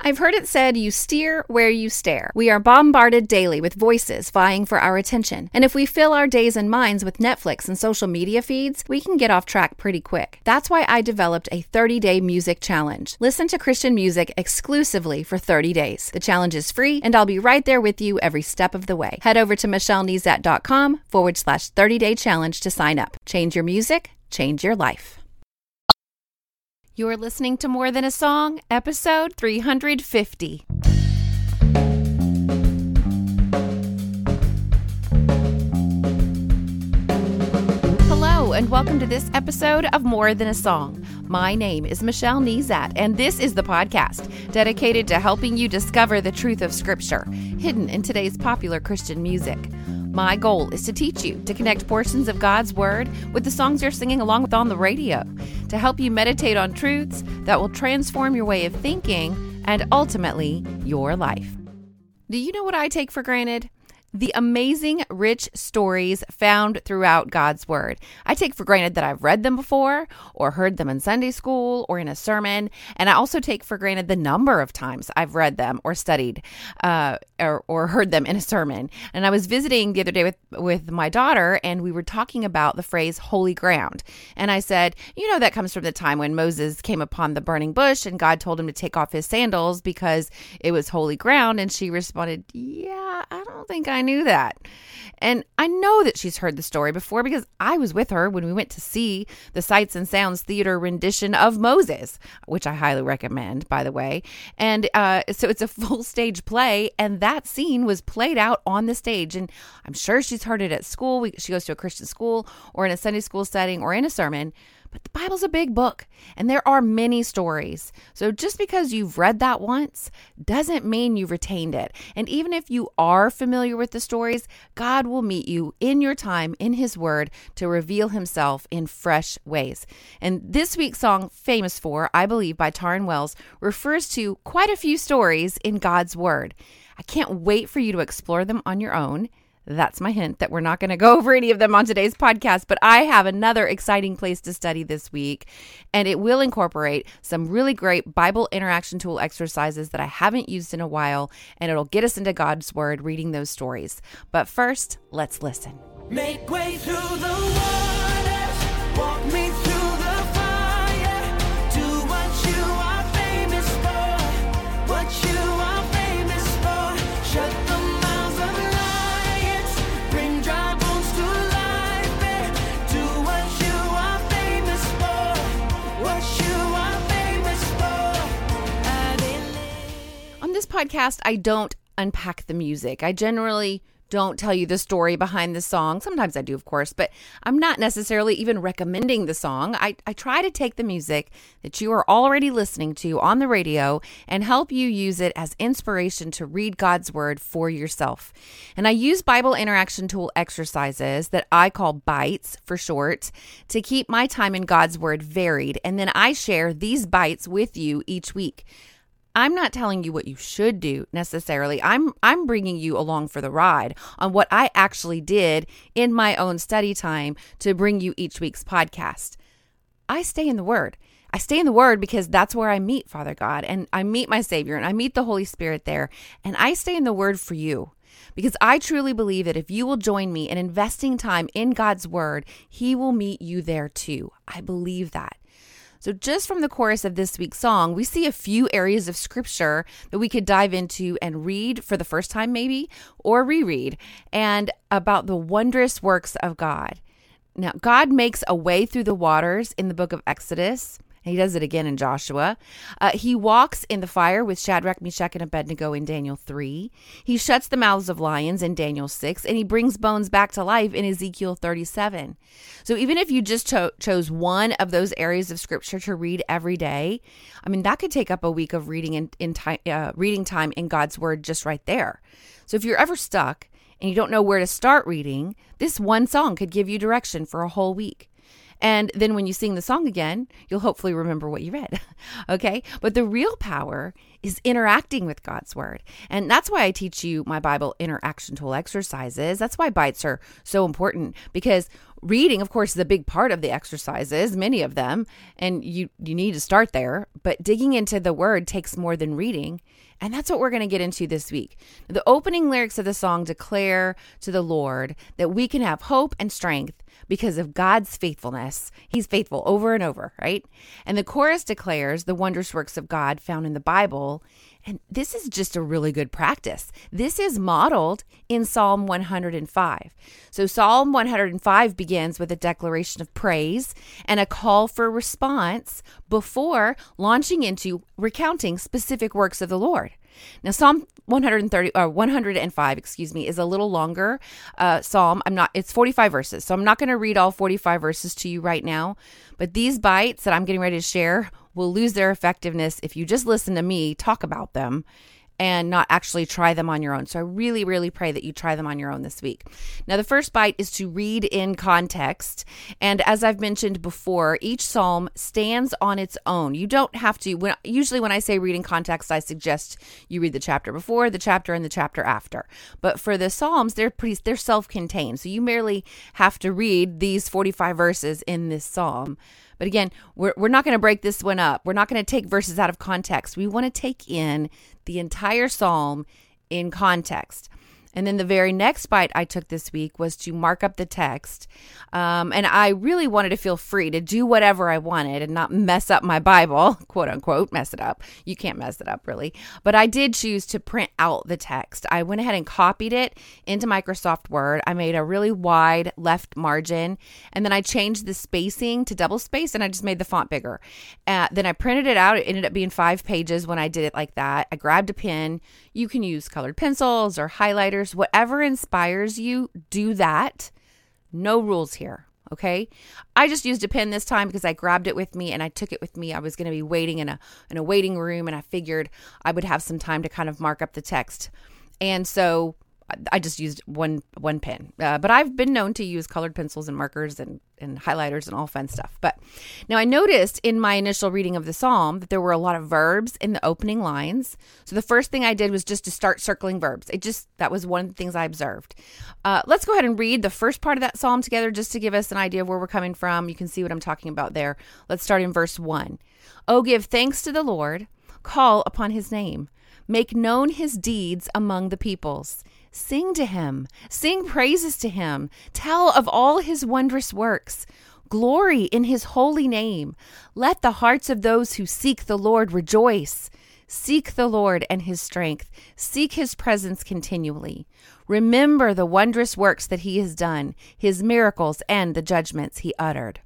I've heard it said you steer where you stare. We are bombarded daily with voices vying for our attention. And if we fill our days and minds with Netflix and social media feeds, we can get off track pretty quick. That's why I developed a 30-day music challenge. Listen to Christian music exclusively for 30 days. The challenge is free, and I'll be right there with you every step of the way. Head over to michellenezat.com/30-day challenge to sign up. Change your music, change your life. You're listening to More Than a Song, episode 350. Hello, and welcome to this episode of More Than a Song. My name is Michelle Nezat, and this is the podcast dedicated to helping you discover the truth of Scripture, hidden in today's popular Christian music. My goal is to teach you to connect portions of God's Word with the songs you're singing along with on the radio, to help you meditate on truths that will transform your way of thinking and ultimately your life. Do you know what I take for granted? The amazing, rich stories found throughout God's Word. I take for granted that I've read them before or heard them in Sunday school or in a sermon. And I also take for granted the number of times I've read them or studied or heard them in a sermon. And I was visiting the other day with my daughter, and we were talking about the phrase holy ground. And I said, you know, that comes from the time when Moses came upon the burning bush and God told him to take off his sandals because it was holy ground. And she responded, yeah, I don't think I knew that. And I know that she's heard the story before because I was with her when we went to see the Sights and Sounds Theater rendition of Moses, which I highly recommend, by the way. And so it's a full stage play, and that scene was played out on the stage. And I'm sure she's heard it at school. She goes to a Christian school or in a Sunday school setting or in a sermon. But the Bible's a big book, and there are many stories. So just because you've read that once doesn't mean you've retained it. And even if you are familiar with the stories, God will meet you in your time in His Word to reveal Himself in fresh ways. And this week's song, Famous For, I believe, by Taryn Wells, refers to quite a few stories in God's Word. I can't wait for you to explore them on your own. That's my hint that we're not going to go over any of them on today's podcast, but I have another exciting place to study this week, and it will incorporate some really great Bible interaction tool exercises that I haven't used in a while, and it'll get us into God's Word reading those stories. But first, let's listen. Make way through the waters, walk me through the fire, do what you are famous for, what you are famous for, shut the mouths of lions, bring dry bones to life, do what you are famous for, what you are famous for. On this podcast, I don't unpack the music. I generally don't tell you the story behind the song. Sometimes I do, of course, but I'm not necessarily even recommending the song. I try to take the music that you are already listening to on the radio and help you use it as inspiration to read God's Word for yourself. And I use Bible interaction tool exercises that I call bites for short to keep my time in God's Word varied. And then I share these bites with you each week. I'm not telling you what you should do necessarily. I'm bringing you along for the ride on what I actually did in my own study time to bring you each week's podcast. I stay in the Word. I stay in the Word because that's where I meet Father God, and I meet my Savior, and I meet the Holy Spirit there. And I stay in the Word for you because I truly believe that if you will join me in investing time in God's Word, He will meet you there too. I believe that. So just from the chorus of this week's song, we see a few areas of Scripture that we could dive into and read for the first time maybe, or reread, and about the wondrous works of God. Now, God makes a way through the waters in the book of Exodus. He does it again in Joshua. He walks in the fire with Shadrach, Meshach, and Abednego in Daniel 3. He shuts the mouths of lions in Daniel 6, and he brings bones back to life in Ezekiel 37. So even if you just chose one of those areas of Scripture to read every day, I mean, that could take up a week of reading reading time in God's Word just right there. So if you're ever stuck and you don't know where to start reading, this one song could give you direction for a whole week. And then when you sing the song again, you'll hopefully remember what you read. Okay. But the real power is interacting with God's word. And that's why I teach you my Bible interaction tool exercises. That's why bites are so important, because reading, of course, is a big part of the exercises, many of them, and you need to start there. But digging into the word takes more than reading. And that's what we're going to get into this week. The opening lyrics of the song declare to the Lord that we can have hope and strength because of God's faithfulness. He's faithful over and over, right? And the chorus declares the wondrous works of God found in the Bible. And this is just a really good practice. This is modeled in Psalm 105. So Psalm 105 begins with a declaration of praise and a call for response before launching into recounting specific works of the Lord. Now, Psalm 105, is a little longer psalm. It's 45 verses, so I'm not going to read all 45 verses to you right now. But these bites that I'm getting ready to share will lose their effectiveness if you just listen to me talk about them and not actually try them on your own. So I really, really pray that you try them on your own this week. Now, the first bite is to read in context. And as I've mentioned before, each psalm stands on its own. You don't have to, usually when I say read in context, I suggest you read the chapter before, the chapter, and the chapter after. But for the psalms, they're self-contained. So you merely have to read these 45 verses in this psalm. But again, we're not going to break this one up. We're not going to take verses out of context. We want to take in the entire psalm in context. And then the very next bite I took this week was to mark up the text. And I really wanted to feel free to do whatever I wanted and not mess up my Bible, quote unquote, mess it up. You can't mess it up, really. But I did choose to print out the text. I went ahead and copied it into Microsoft Word. I made a really wide left margin, and then I changed the spacing to double space, and I just made the font bigger. Then I printed it out. It ended up being 5 pages when I did it like that. I grabbed a pen. You can use colored pencils or highlighters. Whatever inspires you, do that. No rules here, okay? I just used a pen this time because I grabbed it with me and I took it with me. I was going to be waiting in a waiting room, and I figured I would have some time to kind of mark up the text. And so I just used one pen. But I've been known to use colored pencils and markers and highlighters and all fun stuff. But now I noticed in my initial reading of the psalm that there were a lot of verbs in the opening lines. So the first thing I did was just to start circling verbs. That was one of the things I observed. Let's go ahead and read the first part of that psalm together just to give us an idea of where we're coming from. You can see what I'm talking about there. Let's start in verse 1. Oh, give thanks to the Lord. Call upon his name. Make known his deeds among the peoples. Sing to him. Sing praises to him. Tell of all his wondrous works. Glory in his holy name. Let the hearts of those who seek the Lord rejoice. Seek the Lord and his strength. Seek his presence continually. Remember the wondrous works that he has done, his miracles and the judgments he uttered.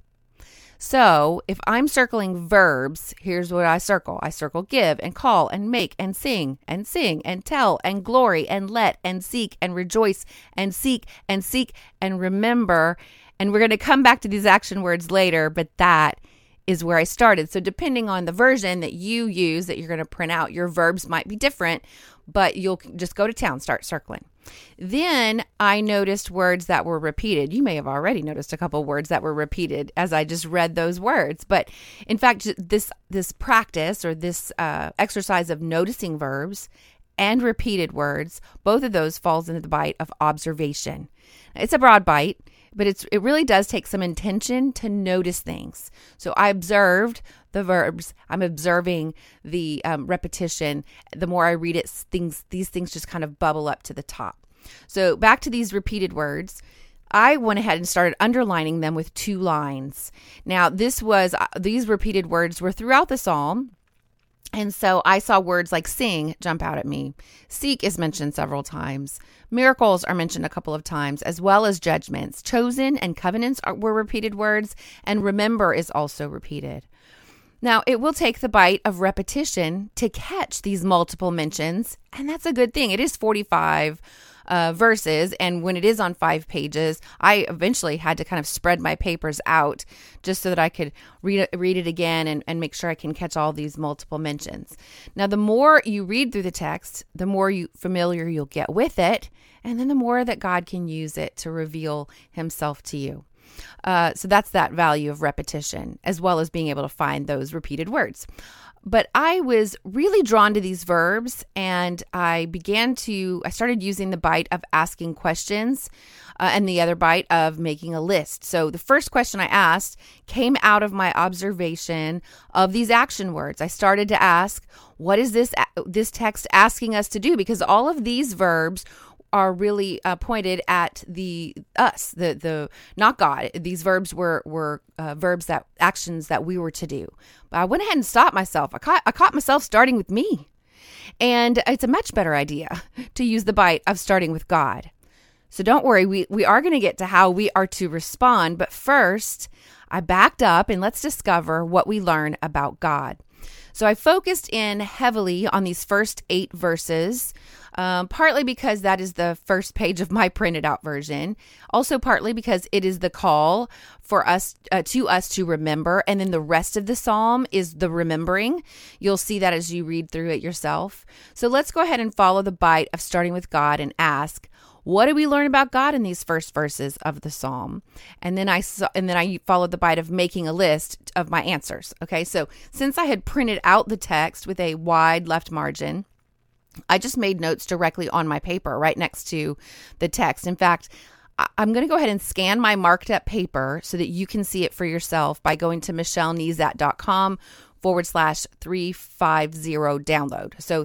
So if I'm circling verbs, here's what I circle. I circle give and call and make and sing and tell and glory and let and seek and rejoice and seek and remember. And we're going to come back to these action words later, but that is where I started. So depending on the version that you use that you're going to print out, your verbs might be different, but you'll just go to town, start circling. Then I noticed words that were repeated. You may have already noticed a couple words that were repeated as I just read those words. But in fact, this practice or this exercise of noticing verbs and repeated words, both of those falls into the bite of observation. It's a broad bite, but it really does take some intention to notice things. So I observed the verbs. I'm observing the repetition. The more I read it, these things just kind of bubble up to the top. So back to these repeated words. I went ahead and started underlining them with 2 lines. Now, these repeated words were throughout the psalm. And so I saw words like sing jump out at me. Seek is mentioned several times. Miracles are mentioned a couple of times, as well as judgments. Chosen and covenants were repeated words, and remember is also repeated. Now, it will take the bite of repetition to catch these multiple mentions, and that's a good thing. It is 45 verses, and when it is on 5 pages, I eventually had to kind of spread my papers out just so that I could read it again and make sure I can catch all these multiple mentions. Now, the more you read through the text, the more familiar you'll get with it, and then the more that God can use it to reveal himself to you. So that's that value of repetition, as well as being able to find those repeated words. But I was really drawn to these verbs, and I started using the bite of asking questions and the other bite of making a list. So the first question I asked came out of my observation of these action words. I started to ask, what is this text asking us to do? Because all of these verbs are really pointed at the not God. These verbs were actions that we were to do. But I went ahead and stopped myself. I caught myself starting with me. And it's a much better idea to use the bite of starting with God. So don't worry, we are going to get to how we are to respond. But first, I backed up and let's discover what we learn about God. So I focused in heavily on these first 8 verses, partly because that is the first page of my printed out version. Also partly because it is the call for us to remember. And then the rest of the psalm is the remembering. You'll see that as you read through it yourself. So let's go ahead and follow the bite of starting with God and ask, what do we learn about God in these first verses of the psalm? And then I followed the bite of making a list of my answers. Okay, so since I had printed out the text with a wide left margin, I just made notes directly on my paper right next to the text. In fact, I'm going to go ahead and scan my marked up paper so that you can see it for yourself by going to michellenezat.com/350 download. So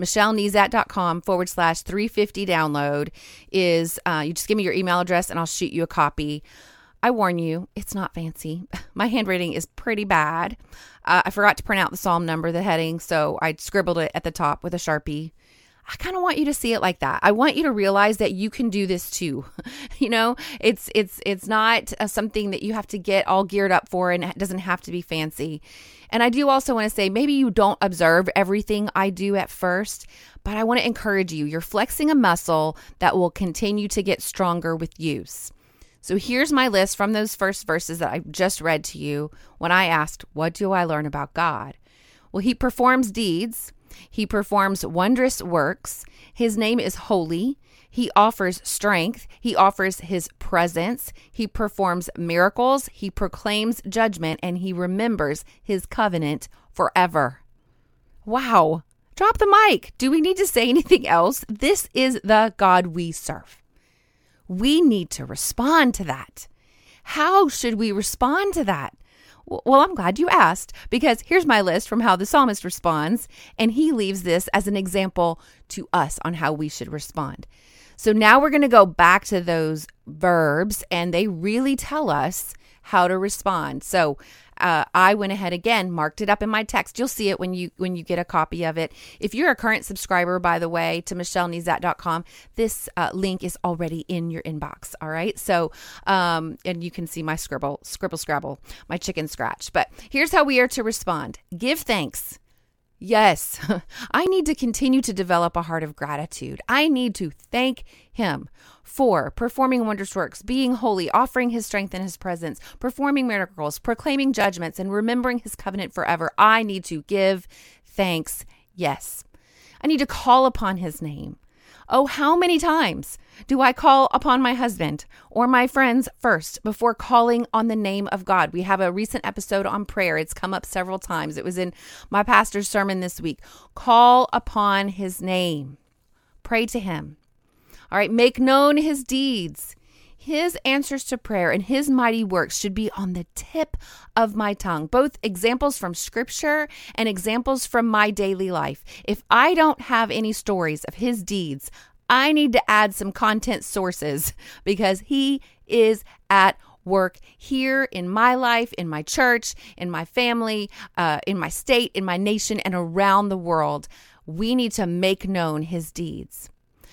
michellenezat.com/350 download is, you just give me your email address and I'll shoot you a copy. I warn you, it's not fancy. My handwriting is pretty bad. I forgot to print out the psalm number, the heading, so I scribbled it at the top with a Sharpie. I kind of want you to see it like that. I want you to realize that you can do this too. You know, it's not something that you have to get all geared up for, and it doesn't have to be fancy. And I do also want to say, maybe you don't observe everything I do at first, but I want to encourage you. You're flexing a muscle that will continue to get stronger with use. So here's my list from those first verses that I just read to you when I asked, what do I learn about God? Well, he performs deeds. He performs wondrous works. His name is holy. He offers strength. He offers his presence. He performs miracles. He proclaims judgment, and he remembers his covenant forever. Wow. Drop the mic. Do we need to say anything else? This is the God we serve. We need to respond to that. How should we respond to that? Well, I'm glad you asked, because here's my list from how the psalmist responds, and he leaves this as an example to us on how we should respond. So now we're going to go back to those verbs, and they really tell us how to respond. So I went ahead again, marked it up in my text. You'll see it when you get a copy of it. If you're a current subscriber, by the way, to michellenezat.com, this link is already in your inbox. All right. So, and you can see my scribble, scrabble, my chicken scratch. But here's how we are to respond. Give thanks. Yes, I need to continue to develop a heart of gratitude. I need to thank him for performing wondrous works, being holy, offering his strength and his presence, performing miracles, proclaiming judgments, and remembering his covenant forever. I need to give thanks. Yes, I need to call upon his name. Oh, how many times do I call upon my husband or my friends first before calling on the name of God? We have a recent episode on prayer. It's come up several times. It was in my pastor's sermon this week. Call upon his name. Pray to him. All right, make known his deeds. His answers to prayer and his mighty works should be on the tip of my tongue, both examples from scripture and examples from my daily life. If I don't have any stories of his deeds, I need to add some content sources, because he is at work here in my life, in my church, in my family, in my state, in my nation, and around the world. We need to make known his deeds.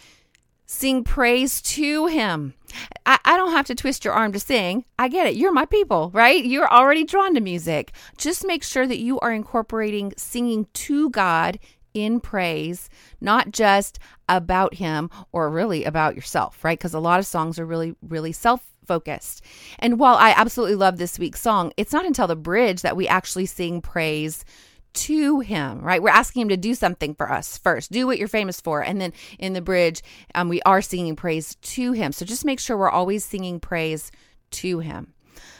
Sing praise to him. I don't have to twist your arm to sing. I get it. You're my people, right? You're already drawn to music. Just make sure that you are incorporating singing to God in praise, not just about him or really about yourself, right? Because a lot of songs are really, really self-focused. And while I absolutely love this week's song, it's not until the bridge that we actually sing praise to him, right? We're asking him to do something for us first. Do what you're famous for. And then in the bridge, we are singing praise to him. So just make sure we're always singing praise to him.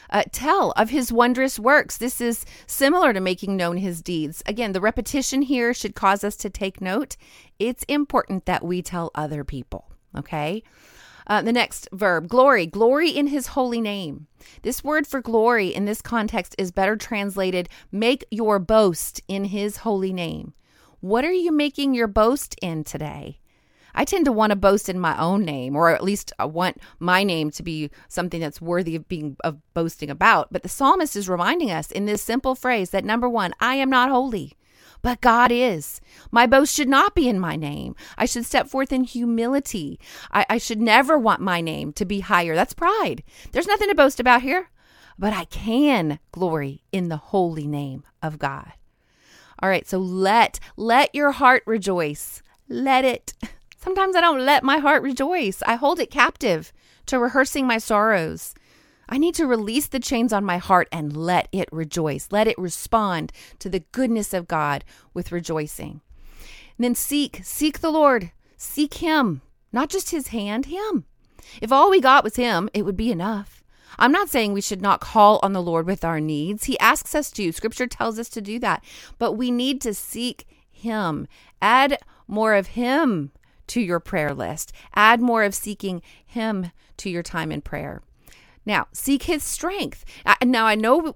tell of his wondrous works. This is similar to making known his deeds. Again, the repetition here should cause us to take note. It's important that we tell other people, okay? The next verb, glory in his holy name. This word for glory in this context is better translated, make your boast in his holy name. What are you making your boast in today? I tend to want to boast in my own name, or at least I want my name to be something that's worthy of boasting about. But the psalmist is reminding us in this simple phrase that number one, I am not holy, but God is. My boast should not be in my name. I should step forth in humility. I should never want my name to be higher. That's pride. There's nothing to boast about here, but I can glory in the holy name of God. All right, so let your heart rejoice. Let it. Sometimes I don't let my heart rejoice. I hold it captive to rehearsing my sorrows. I need to release the chains on my heart and let it rejoice. Let it respond to the goodness of God with rejoicing. And then seek the Lord. Seek him, not just his hand, him. If all we got was him, it would be enough. I'm not saying we should not call on the Lord with our needs. He asks us to. Scripture tells us to do that. But we need to seek him. Add more of him to your prayer list. Add more of seeking him to your time in prayer. Now, seek his strength. Now, I know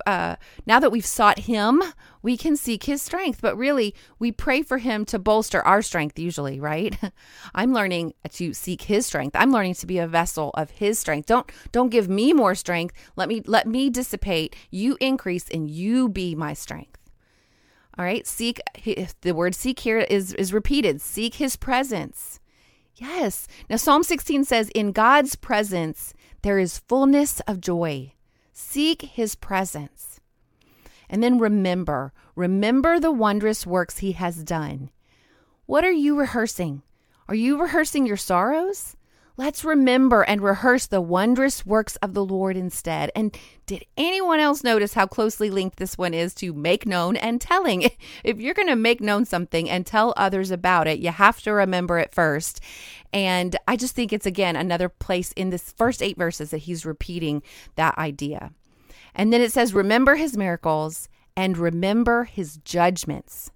now that we've sought him, we can seek his strength, but really we pray for him to bolster our strength usually, right? I'm learning to seek his strength. I'm learning to be a vessel of his strength. Don't give me more strength. Let me dissipate. You increase and you be my strength. All right. Seek, the word seek here is repeated. Seek his presence. Yes. Now, Psalm 16 says, in God's presence, there is fullness of joy. Seek his presence. And then remember the wondrous works he has done. What are you rehearsing? Are you rehearsing your sorrows? Let's remember and rehearse the wondrous works of the Lord instead. And did anyone else notice how closely linked this one is to make known and telling? If you're going to make known something and tell others about it, you have to remember it first. And I just think it's, again, another place in this first 8 verses that he's repeating that idea. And then it says, remember his miracles and remember his judgments.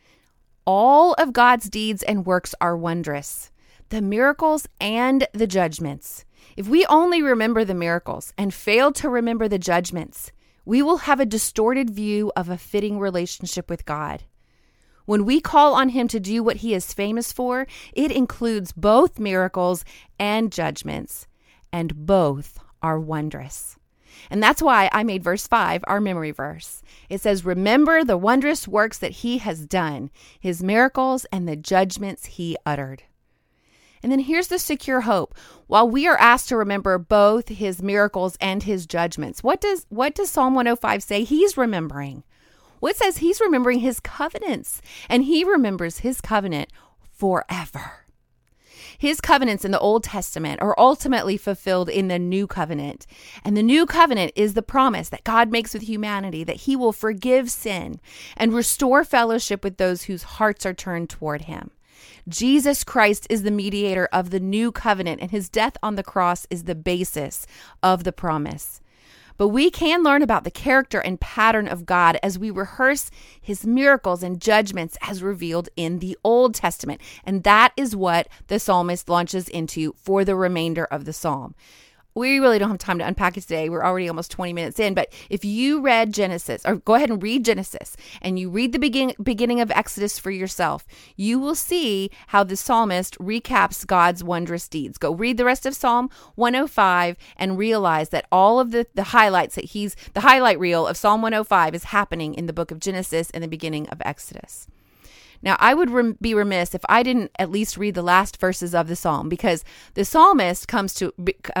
All of God's deeds and works are wondrous. The miracles and the judgments. If we only remember the miracles and fail to remember the judgments, we will have a distorted view of a fitting relationship with God. When we call on him to do what he is famous for, it includes both miracles and judgments, and both are wondrous. And that's why I made verse 5 our memory verse. It says, remember the wondrous works that he has done, his miracles and the judgments he uttered. And then here's the secure hope. While we are asked to remember both his miracles and his judgments, what does Psalm 105 say he's remembering? Well, it says he's remembering his covenants, and he remembers his covenant forever. His covenants in the Old Testament are ultimately fulfilled in the New Covenant. And the New Covenant is the promise that God makes with humanity that he will forgive sin and restore fellowship with those whose hearts are turned toward him. Jesus Christ is the mediator of the new covenant, and his death on the cross is the basis of the promise. But we can learn about the character and pattern of God as we rehearse his miracles and judgments as revealed in the Old Testament. And that is what the psalmist launches into for the remainder of the psalm. We really don't have time to unpack it today. We're already almost 20 minutes in. But if you read Genesis, or go ahead and read Genesis, and you read the beginning of Exodus for yourself, you will see how the psalmist recaps God's wondrous deeds. Go read the rest of Psalm 105 and realize that all of the highlights that the highlight reel of Psalm 105 is happening in the book of Genesis and the beginning of Exodus. Now, I would be remiss if I didn't at least read the last verses of the psalm, because the psalmist comes to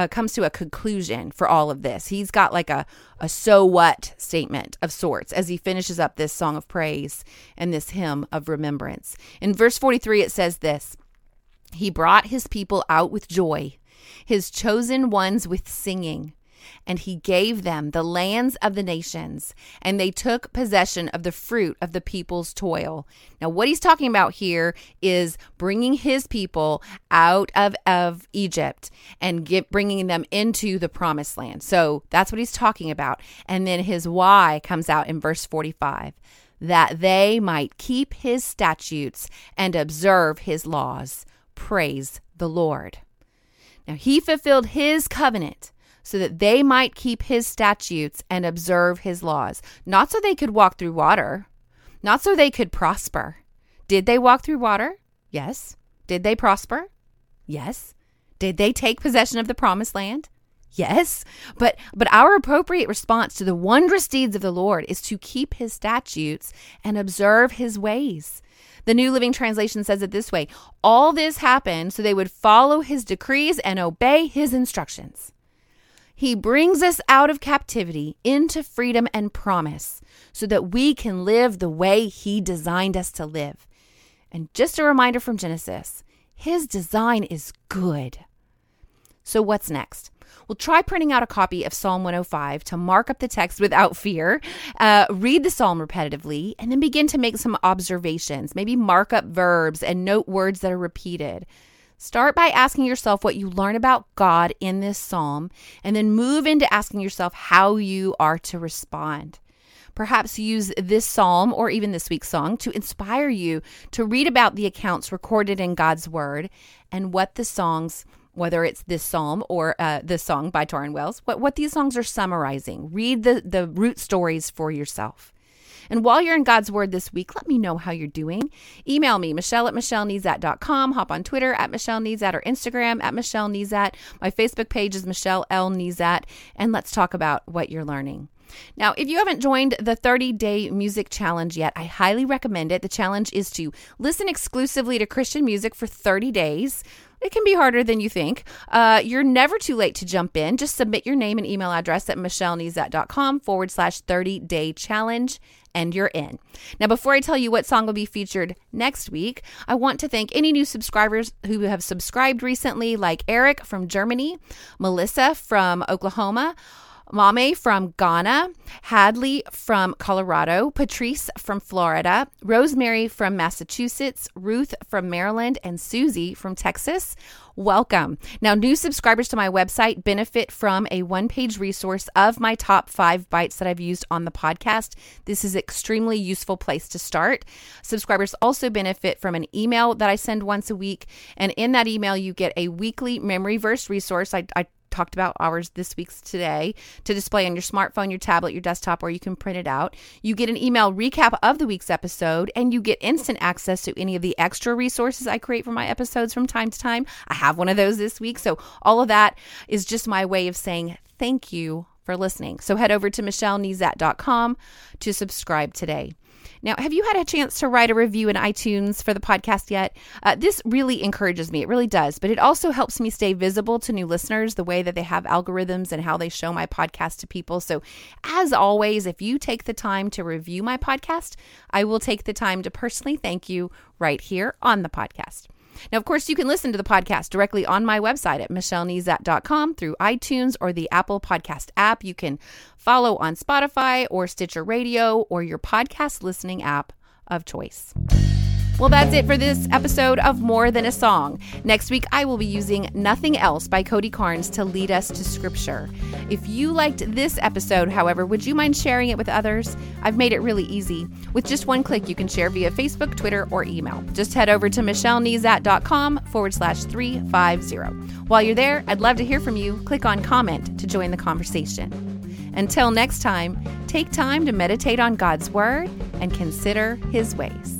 a conclusion for all of this. He's got like a so what statement of sorts as he finishes up this song of praise and this hymn of remembrance. In verse 43, it says this: he brought his people out with joy, his chosen ones with singing. and he gave them the lands of the nations, and they took possession of the fruit of the people's toil. Now, what he's talking about here is bringing his people out of Egypt and bringing them into the promised land. So that's what he's talking about. And then his why comes out in verse 45, that they might keep his statutes and observe his laws. Praise the Lord. Now, he fulfilled his covenant so that they might keep his statutes and observe his laws. Not so they could walk through water, not so they could prosper. Did they walk through water? Yes. Did they prosper? Yes. Did they take possession of the promised land? Yes. But our appropriate response to the wondrous deeds of the Lord is to keep his statutes and observe his ways. The New Living Translation says it this way: all this happened so they would follow his decrees and obey his instructions. He brings us out of captivity into freedom and promise so that we can live the way he designed us to live. And just a reminder from Genesis, his design is good. So what's next? Well, try printing out a copy of Psalm 105 to mark up the text without fear. Read the psalm repetitively, and then begin to make some observations. Maybe mark up verbs and note words that are repeated. Start by asking yourself what you learn about God in this psalm, and then move into asking yourself how you are to respond. Perhaps use this psalm or even this week's song to inspire you to read about the accounts recorded in God's word and what the songs, whether it's this psalm or this song by Tauren Wells, what these songs are summarizing. Read the root stories for yourself. And while you're in God's Word this week, let me know how you're doing. Email me, Michelle@MichelleNezat.com. Hop on Twitter @MichelleNezat or Instagram @MichelleNezat. My Facebook page is Michelle L. Nezat. And let's talk about what you're learning. Now, if you haven't joined the 30-day music challenge yet, I highly recommend it. The challenge is to listen exclusively to Christian music for 30 days. It can be harder than you think. You're never too late to jump in. Just submit your name and email address at michellenezat.com/30-day challenge, and you're in. Now, before I tell you what song will be featured next week, I want to thank any new subscribers who have subscribed recently, like Eric from Germany, Melissa from Oklahoma, Mame from Ghana, Hadley from Colorado, Patrice from Florida, Rosemary from Massachusetts, Ruth from Maryland, and Susie from Texas. Welcome. Now, new subscribers to my website benefit from a one-page resource of my top 5 bites that I've used on the podcast. This is an extremely useful place to start. Subscribers also benefit from an email that I send once a week, and in that email, you get a weekly memory verse resource. I talked about ours this week's today to display on your smartphone, your tablet, your desktop, or you can print it out. You get an email recap of the week's episode, and you get instant access to any of the extra resources I create for my episodes from time to time. I have one of those this week. So all of that is just my way of saying thank you for listening. So head over to michellenezat.com to subscribe today. Now, have you had a chance to write a review in iTunes for the podcast yet? This really encourages me. It really does. But it also helps me stay visible to new listeners, the way that they have algorithms and how they show my podcast to people. So as always, if you take the time to review my podcast, I will take the time to personally thank you right here on the podcast. Now, of course, you can listen to the podcast directly on my website at michellenezat.com through iTunes or the Apple Podcast app. You can follow on Spotify or Stitcher Radio or your podcast listening app of choice. Well, that's it for this episode of More Than a Song. Next week, I will be using Nothing Else by Cody Carnes to lead us to Scripture. If you liked this episode, however, would you mind sharing it with others? I've made it really easy. With just one click, you can share via Facebook, Twitter, or email. Just head over to michellenezat.com/350. While you're there, I'd love to hear from you. Click on comment to join the conversation. Until next time, take time to meditate on God's Word and consider His ways.